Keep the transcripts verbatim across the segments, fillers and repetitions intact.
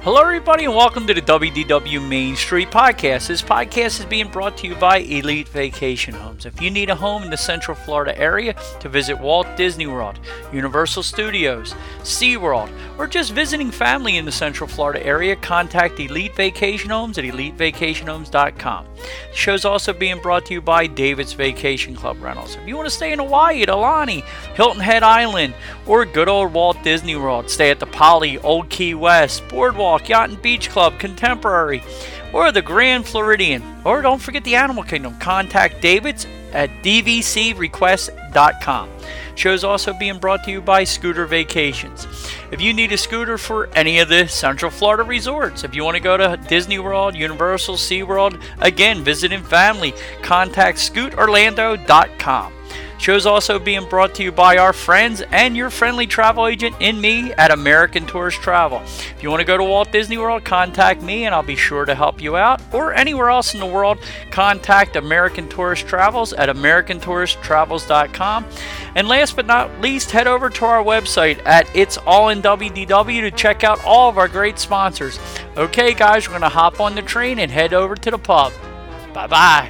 Hello, everybody, and welcome to the W D W Main Street Podcast. This podcast is being brought to you by Elite Vacation Homes. If you need a home in the Central Florida area to visit Walt Disney World, Universal Studios, SeaWorld, or just visiting family in the Central Florida area, contact Elite Vacation Homes at elite vacation homes dot com. The show is also being brought to you by David's Vacation Club Rentals. If you want to stay in Hawaii at Aulani, Hilton Head Island, or good old Walt Disney World, stay at the Poly, Old Key West, Boardwalk, Yacht and Beach Club, Contemporary, or the Grand Floridian, or don't forget the Animal Kingdom. Contact David's at d v c request dot com. Show's also being brought to you by Scooter Vacations. If you need a scooter for any of the Central Florida resorts, if you want to go to Disney World, Universal, SeaWorld, again, visiting family, contact scoot orlando dot com. Show's also being brought to you by our friends and your friendly travel agent in me at American Tourist Travel. If you want to go to Walt Disney World, contact me and I'll be sure to help you out. Or anywhere else in the world, contact American Tourist Travels at american tourist travels dot com. And last but not least, head over to our website at It's All in W D W to check out all of our great sponsors. Okay, guys, we're going to hop on the train and head over to the pub. Bye-bye.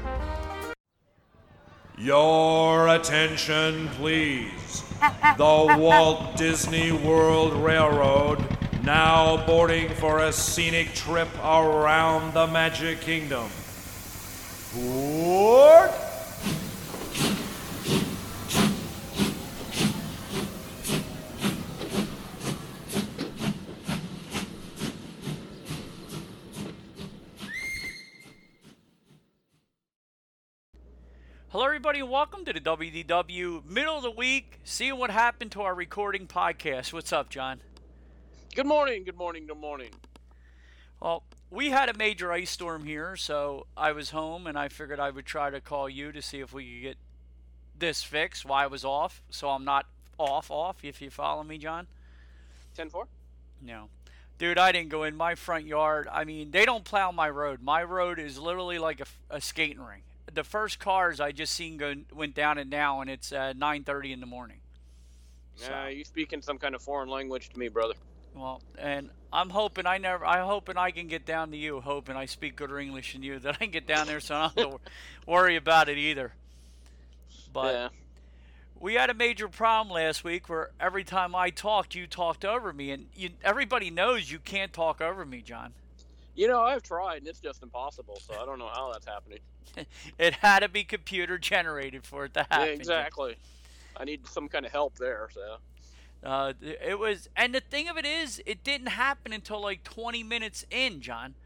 Your attention, please. The Walt Disney World Railroad now boarding for a scenic trip around the Magic Kingdom. Board! Hello, everybody, and welcome to the W D W Middle of the Week, seeing what happened to our recording podcast. What's up, John? Good morning, good morning, good morning. Well, we had a major ice storm here, so I was home, and I figured I would try to call you to see if we could get this fixed while I was off, so I'm not off, off, if you follow me, John. ten four? No. Dude, I didn't go in my front yard. I mean, they don't plow my road. My road is literally like a, a skating rink. The first cars I just seen go went down and now, and it's uh, nine thirty in the morning. So. Uh, you speaking some kind of foreign language to me, brother. Well, and I'm hoping I never. I hoping I can get down to you. Hoping I speak good English than you, that I can get down there, so I don't have to worry about it either. But yeah. We had a major problem last week where every time I talked, you talked over me, and you, everybody knows you can't talk over me, John. You know, I've tried, and it's just impossible, so I don't know how that's happening. It had to be computer generated for it to happen. Yeah, exactly. I need some kind of help there, so. Uh, it was, and the thing of it is, it didn't happen until like twenty minutes in, John.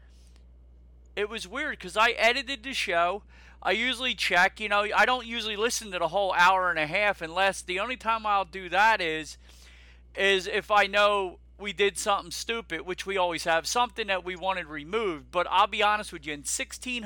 It was weird, because I edited the show. I usually check, you know, I don't usually listen to the whole hour and a half unless, the only time I'll do that is, is if I know we did something stupid, which we always have, something that we wanted removed. But I'll be honest with you, in sixteen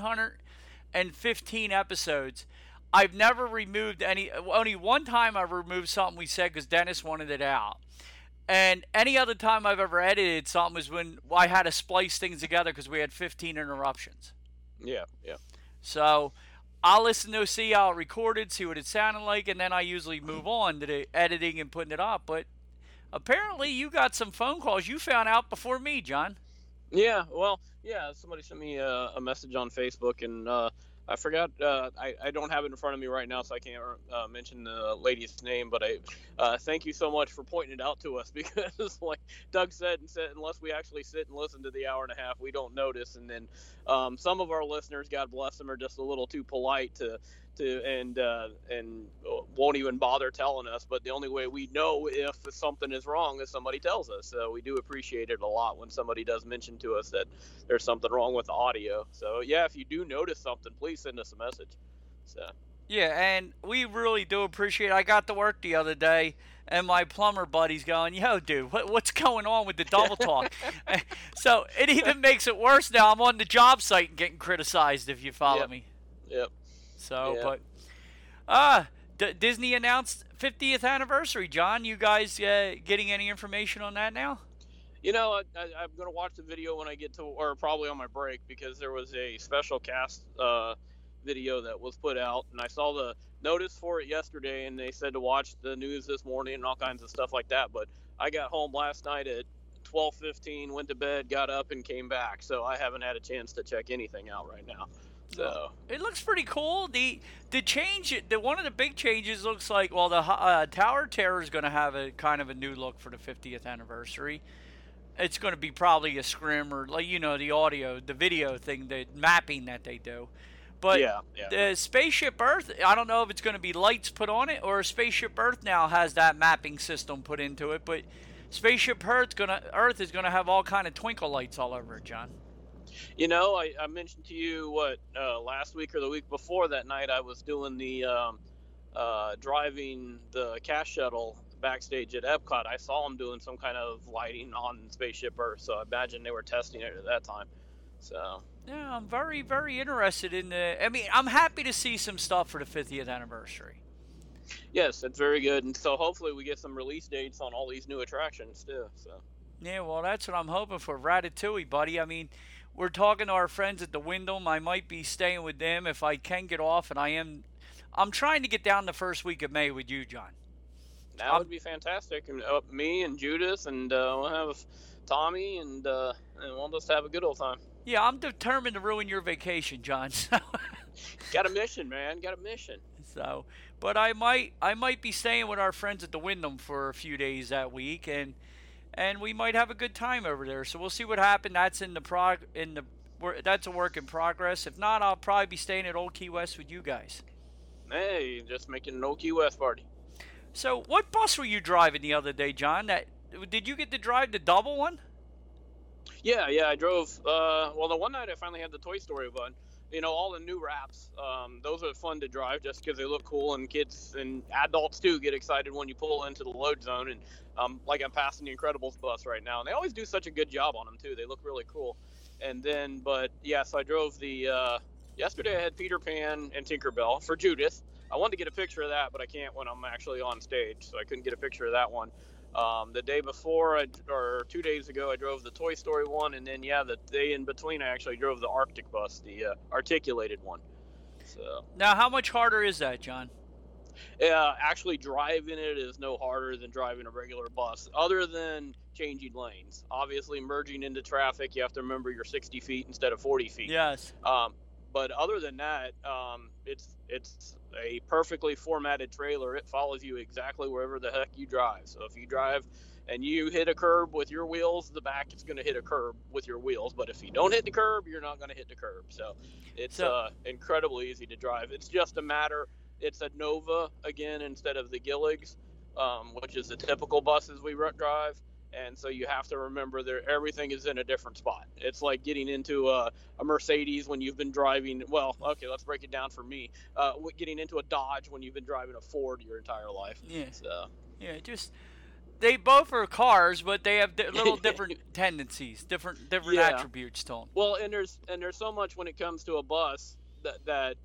fifteen episodes, I've never removed any. Only one time I removed something we said because Dennis wanted it out. And any other time I've ever edited something was when I had to splice things together because we had fifteen interruptions. Yeah, yeah. So I'll listen to see how it recorded, see what it sounded like, and then I usually move on to the editing and putting it up. But apparently, you got some phone calls you found out before me, John. Yeah, well, yeah, somebody sent me a, a message on Facebook, and uh, I forgot, uh, I, I don't have it in front of me right now, so I can't uh, mention the lady's name, but I uh, thank you so much for pointing it out to us, because like Doug said, and said, unless we actually sit and listen to the hour and a half, we don't notice. And then um, some of our listeners, God bless them, are just a little too polite to to and uh, and won't even bother telling us. But the only way we know if something is wrong is somebody tells us. So we do appreciate it a lot when somebody does mention to us that there's something wrong with the audio. So yeah, if you do notice something, please send us a message. So yeah, and we really do appreciate it. I got to work the other day, and my plumber buddy's going, yo, dude, what, what's going on with the double talk? So it even makes it worse now. I'm on the job site and getting criticized, if you follow yep. me. Yep. So, yeah. but, uh, D- Disney announced fiftieth anniversary, John. You guys uh, getting any information on that now? You know, I, I, I'm going to watch the video when I get to, or probably on my break, because there was a special cast uh, video that was put out, and I saw the notice for it yesterday, and they said to watch the news this morning and all kinds of stuff like that. But I got home last night at twelve fifteen, went to bed, got up, and came back. So I haven't had a chance to check anything out right now. So it looks pretty cool. The the change, the one of the big changes looks like, well, the uh, Tower Terror is going to have a kind of a new look for the fiftieth anniversary. It's going to be probably a scrim or, like, you know, the audio, the video thing, the mapping that they do. But yeah, yeah. the Spaceship Earth, I don't know if it's going to be lights put on it or Spaceship Earth now has that mapping system put into it. But Spaceship Earth gonna Earth is going to have all kind of twinkle lights all over it, John. You know, I, I mentioned to you what uh, last week or the week before that night I was doing the um, uh, driving the cash shuttle backstage at Epcot. I saw them doing some kind of lighting on Spaceship Earth, so I imagine they were testing it at that time. So yeah, I'm very, very interested in the. I mean, I'm happy to see some stuff for the fiftieth anniversary. Yes, it's very good, and so hopefully we get some release dates on all these new attractions too. So yeah, well, that's what I'm hoping for. Ratatouille, buddy. I mean, we're talking to our friends at the Wyndham. I might be staying with them if I can get off, and I am. I'm trying to get down the first week of May with you, John. That um, would be fantastic. And uh, me and Judith, and uh, we'll have Tommy, and uh, and we'll just have a good old time. Yeah, I'm determined to ruin your vacation, John. So. Got a mission, man. Got a mission. So, but I might, I might be staying with our friends at the Wyndham for a few days that week, and and we might have a good time over there. So we'll see what happens. That's in the prog, in the, that's a work in progress. If not, I'll probably be staying at Old Key West with you guys. Hey, just making an Old Key West party. So, what bus were you driving the other day, John? That did you get to drive the double one? Yeah, yeah, I drove. Uh, well, the one night I finally had the Toy Story one. You know, all the new wraps. Um, those are fun to drive just because they look cool, and kids and adults too get excited when you pull into the load zone. And um, like I'm passing the Incredibles bus right now, and they always do such a good job on them too. They look really cool. And then, but yeah, so I drove the. Uh, yesterday I had Peter Pan and Tinkerbell for Judith. I wanted to get a picture of that, but I can't when I'm actually on stage, so I couldn't get a picture of that one. Um, the day before, I, or two days ago, I drove the Toy Story one, and then, yeah, the day in between, I actually drove the Arctic bus, the uh, articulated one. So now, how much harder is that, John? Yeah, actually driving it is no harder than driving a regular bus, other than changing lanes. Obviously, merging into traffic, you have to remember you're sixty feet instead of forty feet. Yes. Um, but other than that, um, it's it's a perfectly formatted trailer. It follows you exactly wherever the heck you drive. So if you drive and you hit a curb with your wheels, the back is going to hit a curb with your wheels. But if you don't hit the curb, you're not going to hit the curb. So it's so, uh, incredibly easy to drive. It's just a matter. It's a Nova again instead of the Gilligs, um, which is the typical buses we drive. And so you have to remember that everything is in a different spot. It's like getting into a, a Mercedes when you've been driving. Well, okay, let's break it down for me. Uh, getting into a Dodge when you've been driving a Ford your entire life. Yeah. So. Yeah, just they both are cars, but they have di- little different tendencies, different different yeah. attributes to them. Well, and there's and there's so much when it comes to a bus that that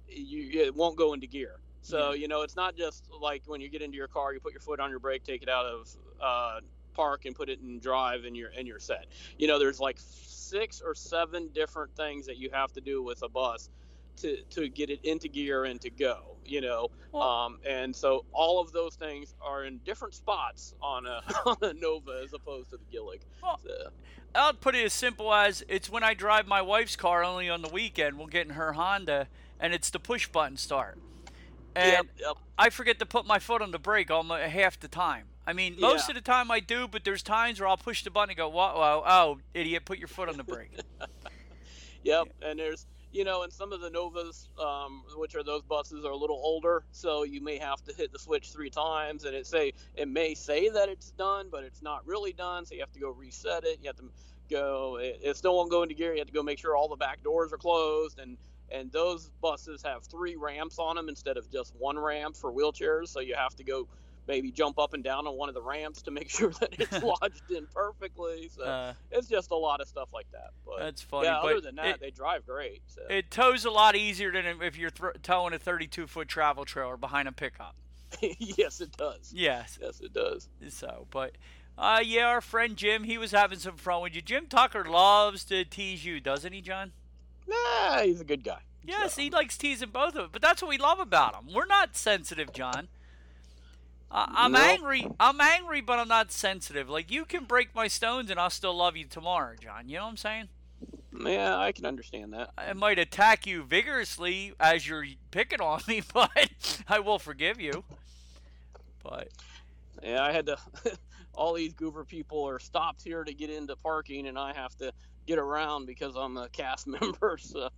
you it won't go into gear. So yeah. you know, it's not just like when you get into your car, you put your foot on your brake, take it out of. Uh, park and put it in drive and you're and you're set. You know, there's like six or seven different things that you have to do with a bus to to get it into gear and to go, you know. Well, um and so all of those things are in different spots on a, on a Nova as opposed to the Gillig. Well, so. I'll put it as simple as it's when I drive my wife's car only on the weekend. We'll get in her Honda and it's the push button start. And yep, yep. I forget to put my foot on the brake almost half the time. I mean, most yeah. of the time I do, but there's times where I'll push the button and go, whoa, whoa, oh, idiot, put your foot on the brake. yep, yeah. And there's, you know, and some of the Novas, um, which are those buses, are a little older, so you may have to hit the switch three times, and it say it may say that it's done, but it's not really done, so you have to go reset it. You have to go, it, it still won't go into gear. You have to go make sure all the back doors are closed, and and those buses have three ramps on them instead of just one ramp for wheelchairs, so you have to go maybe jump up and down on one of the ramps to make sure that it's lodged in perfectly. So uh, it's just a lot of stuff like that. But that's funny. Yeah, but other than that, it, they drive great. So. It tows a lot easier than if you're th- towing a thirty-two foot travel trailer behind a pickup. Yes, it does. Yes. Yes, it does. So, but, uh, yeah, our friend Jim, he was having some fun with you. Jim Tucker loves to tease you, doesn't he, John? Nah, he's a good guy. Yes, so. he likes teasing both of us. But that's what we love about him. We're not sensitive, John. I, I'm No. angry. I'm angry, but I'm not sensitive. Like, you can break my stones and I'll still love you tomorrow, John. You know what I'm saying? Yeah, I can understand that. I might attack you vigorously as you're picking on me, but I will forgive you. But Yeah, I had to. All these goober people are stopped here to get into parking, and I have to get around because I'm a cast member. So,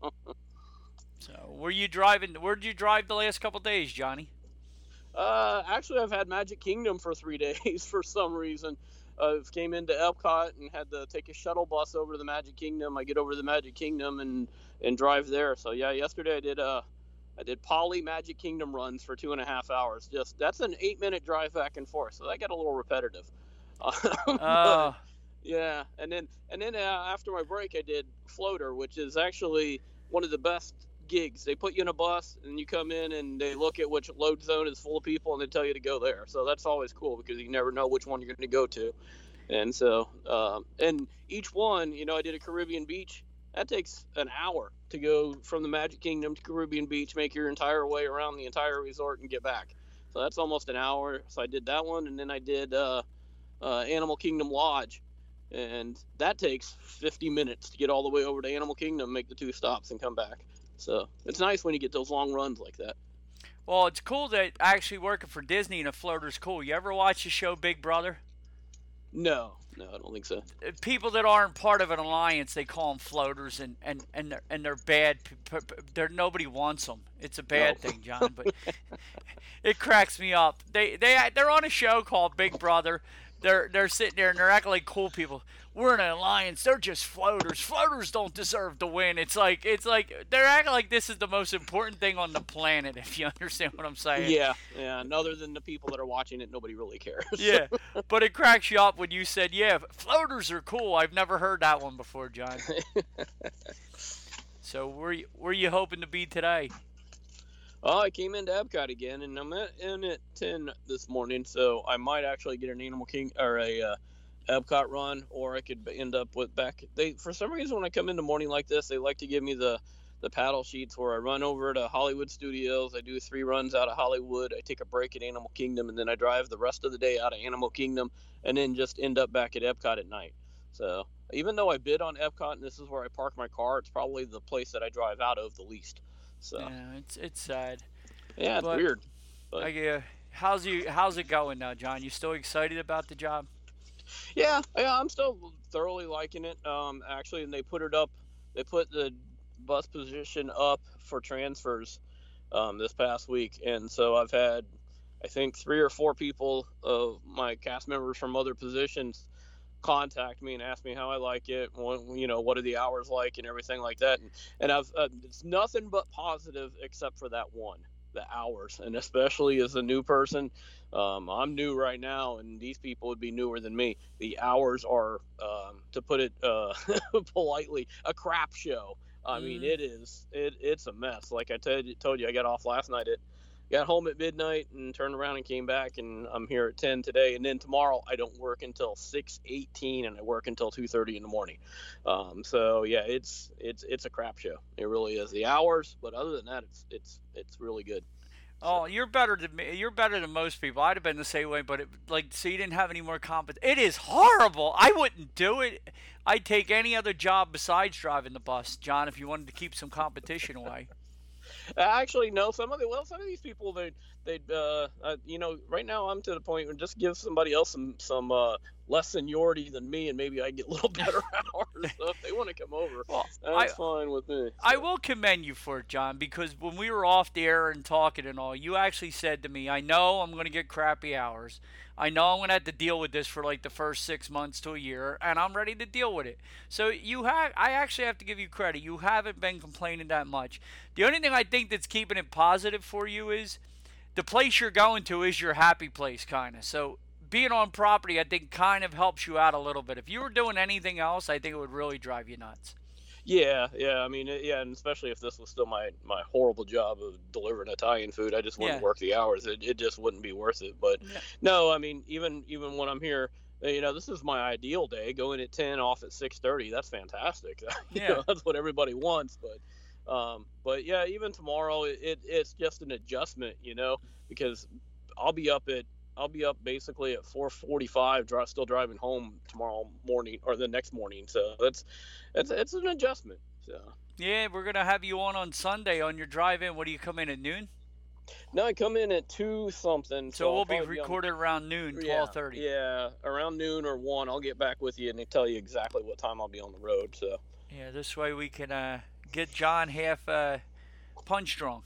so were you driving? Where'd you drive the last couple days, Johnny? uh, actually, I've had Magic Kingdom for three days for some reason. I came into Epcot and had to take a shuttle bus over to the Magic Kingdom. I get over to the Magic Kingdom and and drive there. So yeah, yesterday I did uh I did Poly Magic Kingdom runs for two and a half hours. Just that's an eight minute drive back and forth. So that got a little repetitive. Uh, But, yeah, and then and then uh, after my break, I did Floater, which is actually one of the best gigs. They put you in a bus and you come in and they look at which load zone is full of people and they tell you to go there. So that's always cool because you never know which one you're going to go to. And so, um, and each one, you know, I did a Caribbean Beach. That takes an hour to go from the Magic Kingdom to Caribbean Beach, make your entire way around the entire resort and get back. So that's almost an hour. So I did that one, and then I did uh, uh, Animal Kingdom Lodge, and that takes fifty minutes to get all the way over to Animal Kingdom, make the two stops, and come back. So it's nice when you get those long runs like that. well, it's cool that actually working for Disney and a floater's cool. You ever watch the show Big Brother? No, no, I don't think so. People that aren't part of an alliance, they call them floaters, and and and they're, and they're bad. They're nobody wants them. It's a bad No. thing, John. But it cracks me up. They they they're on a show called Big Brother. They're they're sitting there and they're acting like cool people. We're in an alliance. They're just floaters. Floaters don't deserve to win. It's like it's like they're acting like this is the most important thing on the planet. If you understand what I'm saying. Yeah, yeah. And other than the people that are watching it, nobody really cares. Yeah, but it cracks you up when you said, yeah, floaters are cool. I've never heard that one before, John. So where you, where you hoping to be today? Oh, I came into Epcot again, and I'm at, in at ten this morning, so I might actually get an Animal King or a uh, Epcot run, or I could end up with back. They for some reason when I come in the morning like this, they like to give me the the paddle sheets where I run over to Hollywood Studios. I do three runs out of Hollywood. I take a break at Animal Kingdom, and then I drive the rest of the day out of Animal Kingdom, and then just end up back at Epcot at night. So even though I bid on Epcot, and this is where I park my car, it's probably the place that I drive out of the least. So Yeah, it's it's sad. yeah, it's But- weird. But Like, uh, how's you how's it going now, John? You still excited about the job? yeah, yeah, I'm still thoroughly liking it. Um, actually, and they put it up. They put the bus position up for transfers um, this past week, and so I've had, I think, three or four people of my cast members from other positions contact me and ask me how I like it, what, you know, what are the hours like, and everything like that. And, and I've uh, it's nothing but positive except for that one, the hours, and especially as a new person. Um, I'm new right now, and these people would be newer than me. The hours are, um, to put it uh, politely, a crap show. I mean, Mm. it is. It it's a mess. Like I t- told you, I got off last night at, got home at midnight and turned around and came back, and I'm here at ten today. And then tomorrow I don't work until six eighteen, and I work until two thirty in the morning. Um, so yeah, it's it's it's a crap show. It really is. The hours, but other than that, it's it's it's really good. Oh, you're better than me. You're better than most people. I'd have been the same way, but it, like, so you didn't have any more competition. It is horrible. I wouldn't do it. I'd take any other job besides driving the bus, John, if you wanted to keep some competition away. Actually, no. Some of the well, some of these people, they they uh, uh, you know, right now I'm to the point where just give somebody else some some uh, less seniority than me, and maybe I get a little better hours. So if they want to come over, Well, that's I- fine with me. I will commend you for it, John, because when we were off the air and talking and all, you actually said to me, I know I'm going to get crappy hours. I know I'm going to have to deal with this for like the first six months to a year, and I'm ready to deal with it. So you have, I actually have to give you credit. You haven't been complaining that much. The only thing I think that's keeping it positive for you is the place you're going to is your happy place, kind of. So being on property, I think, kind of helps you out a little bit. If you were doing anything else, I think it would really drive you nuts. Yeah, yeah. I mean, it- yeah, and especially if this was still my, my horrible job of delivering Italian food, I just wouldn't Yeah. work the hours. It, it just wouldn't be worth it. But Yeah. no, I mean, even even when I'm here, you know, this is my ideal day. Going at ten, off at six thirty. That's fantastic. You Yeah. know, that's what everybody wants. But um, but yeah, even tomorrow, it, it it's just an adjustment, you know, because I'll be up at I'll be up basically at four forty-five, dri- still driving home tomorrow morning or the next morning. So it's it's it's an adjustment. So yeah, we're gonna have you on on Sunday on your drive-in. What do you come in at noon? No, I come in at two something. So, So we'll I'll be probably on- recorded around noon, yeah, twelve thirty. Yeah, around noon or one, I'll get back with you and tell you exactly what time I'll be on the road. So Yeah, this way we can uh, get John half uh, punch drunk.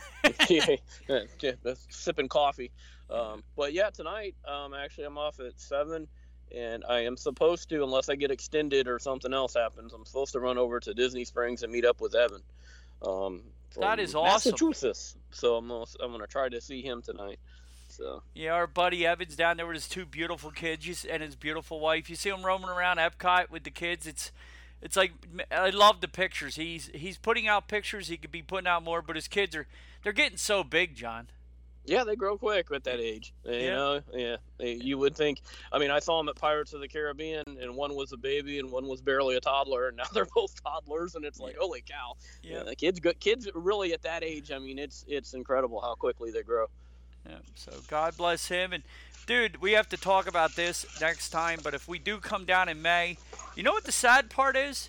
yeah, yeah, sipping coffee. Um, but yeah, tonight, um, actually, I'm off at seven, and I am supposed to, unless I get extended or something else happens, I'm supposed to run over to Disney Springs and meet up with Evan. Um, from That is awesome. Massachusetts. So I'm gonna, I'm gonna try to see him tonight. So Yeah, our buddy Evans down there with his two beautiful kids you s- and his beautiful wife. You see him roaming around Epcot with the kids. It's it's like, I love the pictures. He's he's putting out pictures. He could be putting out more, but his kids are they're getting so big, John. yeah, they grow quick at that age. You Yeah. know, yeah. They, you would think. I mean, I saw them at Pirates of the Caribbean, and one was a baby, and one was barely a toddler, and now they're both toddlers, and it's like, holy cow! Yeah. Yeah, the kids, go- kids really at that age. I mean, it's it's incredible how quickly they grow. Yeah, so God bless him. And, dude, we have to talk about this next time, but if we do come down in May, you know what the sad part is?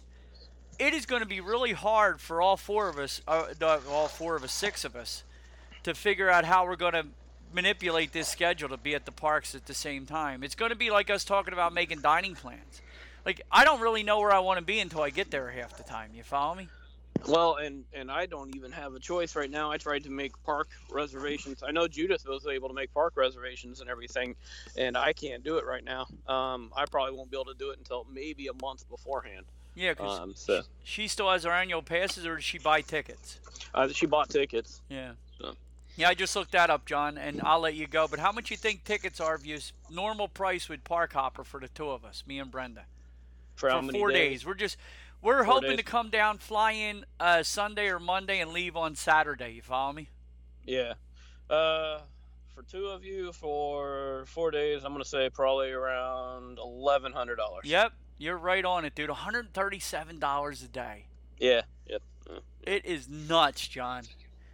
It is going to be really hard for all four of us, uh, the- all four of us, six of us, to figure out how we're going to manipulate this schedule to be at the parks at the same time. It's going to be like us talking about making dining plans. Like, I don't really know where I want to be until I get there half the time. You follow me? Well, and and I don't even have a choice right now. I tried to make park reservations. I know Judith was able to make park reservations and everything, and I can't do it right now. Um, I probably won't be able to do it until maybe a month beforehand. Yeah, because Um, so she still has her annual passes, or does she buy tickets? uh, she bought tickets. Yeah. So. Yeah, I just looked that up, John, and I'll let you go. But how much you think tickets are if you s- normal price with Park Hopper for the two of us, me and Brenda, For how for many four days? days? We're just we're Four hoping days. to come down, fly in uh, Sunday or Monday, and leave on Saturday. You follow me? Yeah. Uh, for two of you for four days, I'm gonna say probably around eleven hundred dollars. Yep, you're right on it, dude. one hundred thirty-seven dollars a day. Yeah. Yep. Uh, It is nuts, John.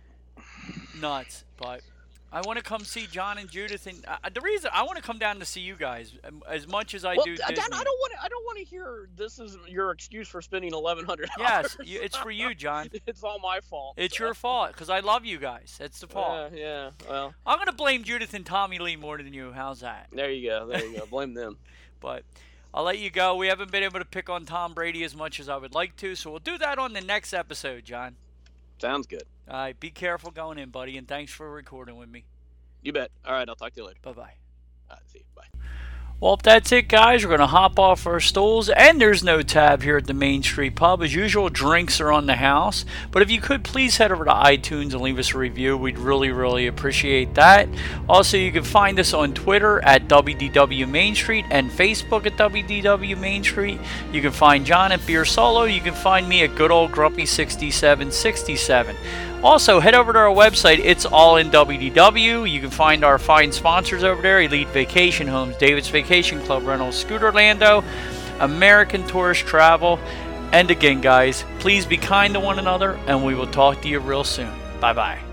Nuts, but I want to come see John and Judith, and uh, the reason I want to come down to see you guys um, as much as I well, do I, Disney. I don't want to. I don't want to hear this is your excuse for spending eleven hundred Yes, dollars. you, it's for you, John. It's all my fault. It's so. your fault because I love you guys. That's the fault. Yeah, yeah. Well, I'm gonna blame Judith and Tommy Lee more than you. How's that? there you go. There you go. Blame them. But I'll let you go. We haven't been able to pick on Tom Brady as much as I would like to, so we'll do that on the next episode, John. Sounds good. All right, be careful going in, buddy, and thanks for recording with me. You bet. All right. I'll talk to you later. Bye bye. All right. See you. Bye. Well, if that's it, guys, we're going to hop off our stools, and there's no tab here at the Main Street Pub. As usual, drinks are on the house, but if you could, please head over to iTunes and leave us a review. We'd really, really appreciate that. Also, you can find us on Twitter at W D W Main Street and Facebook at W D W Main Street. You can find John at Beer Solo. You can find me at good old Grumpy sixty-seven sixty-seven. Also, head over to our website. It's all in W D W. You can find our fine sponsors over there: Elite Vacation Homes, David's Vacation Club Rentals, Scooterlando, American Tourist Travel. And again, guys, please be kind to one another, and we will talk to you real soon. Bye-bye.